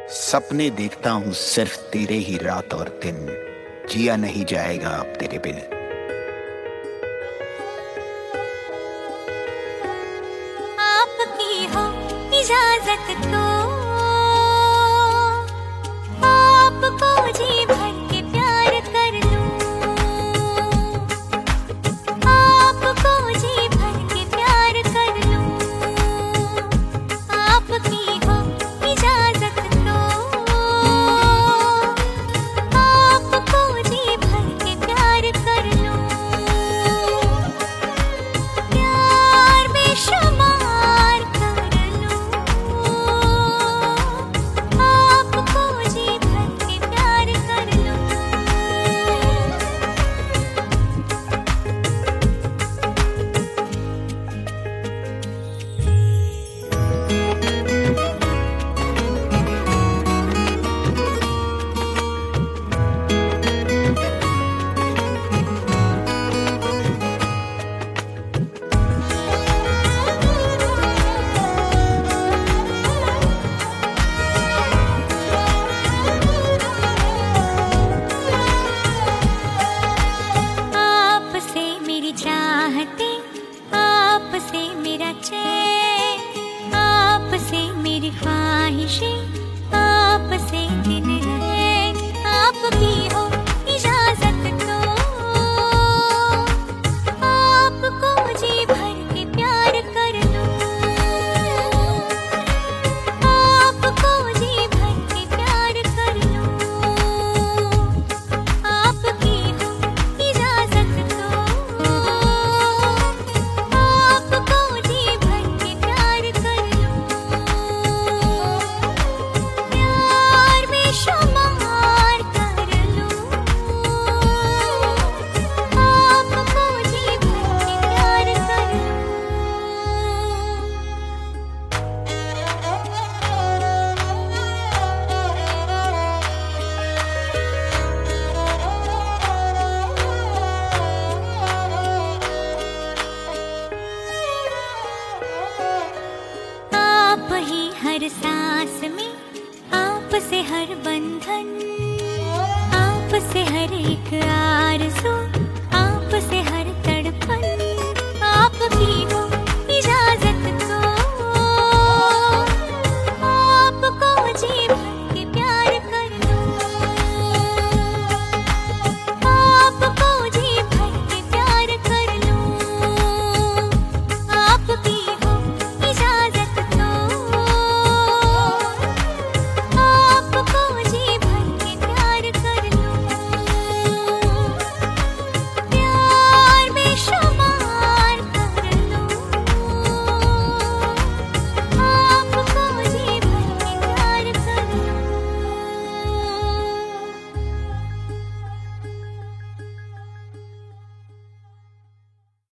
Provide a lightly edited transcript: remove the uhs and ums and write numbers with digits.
सपने देखता हूँ सिर्फ तेरे ही रात और दिन, जिया नहीं जाएगा अब तेरे बिन। आपकी हो इजाजत तो आपको जी भर के प्यार कर लूं, आपको जी भर के प्यार कर लूं। आपकी हो इजाजत तो आपको जी भर के प्यार कर लूं। प्यार बेशुमार कर लूं, आपको जी भर के प्यार कर लूं। आपसे मेरी चाहते, आपसे मेरा चैन, आपसे मेरी ख्वाहिशें, आपसे दिन रैन। आपकी हो इजाजत तो आपको जी भर के प्यार कर लूं, आपको जी भर के प्यार कर लूं। आपकी हो इजाजत तो आपको जी भर के प्यार कर लूं। प्यार बेशुमार कर लूं, आपको जी भर के प्यार कर लूं। आप ही हर सांस में, आप से हर बंधन,